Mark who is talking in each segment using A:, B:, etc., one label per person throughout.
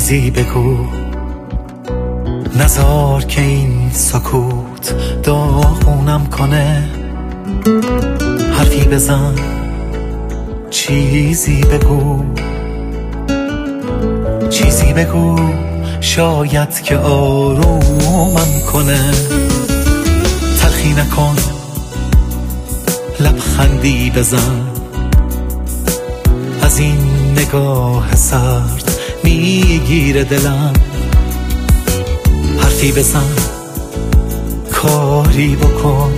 A: چیزی بگو، نذار که این سکوت داغونم کنه. حرفی بزن، چیزی بگو، چیزی بگو، شاید که آرومم کنه. تلخی نکن، لبخندی بزن، از این نگاه سرد میگیره دلم. حرفی بزن، کاری بکن،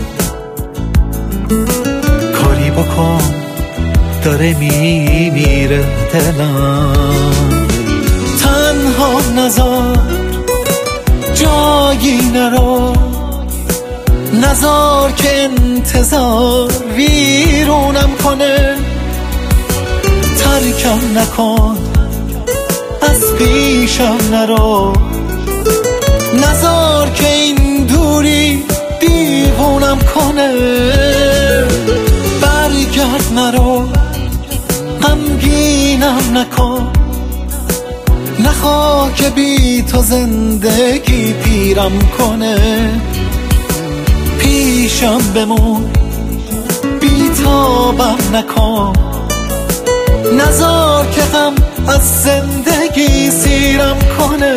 A: کاری بکن، داره میمیره دلم. تنها نذار جایی نرو، نذار که انتظار ویرونم کنه. ترکم نکن، از پیشم نرو، نذار که این دوری دیوونم کنه. برگرد نرو، غمگینم نکن، نخواه که بی تو زندگی پیرم کنه. پیشم بمون، بی تابم نکن، نذار که غم از زندگی سیرم کنه.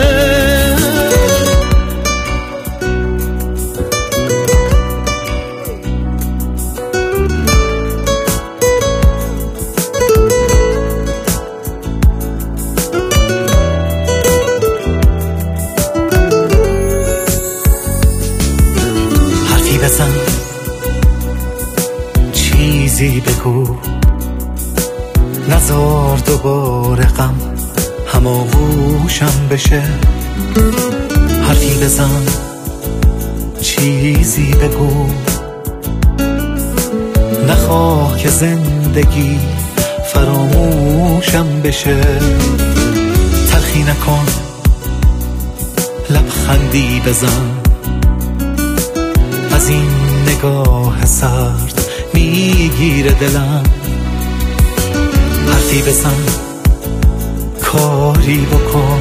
A: حرفی بزن، چیزی بگو، نذار دوباره غم هماغوشم بشه. حرفی بزن، چیزی بگو، نخواه که زندگی فراموشم بشه. تلخی نکن، لبخندی بزن، از این نگاه سرد میگیره دلم. حرفی بزن، کاری بکن،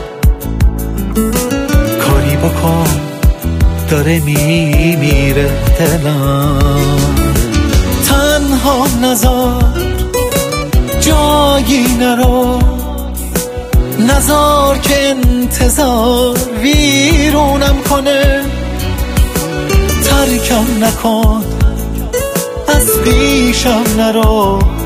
A: کاری بکن، داره میمیره دلم. تنها نذار جایی نرو، نذار که انتظار ویرونم کنه. ترکم نکن، از پیشم نرو،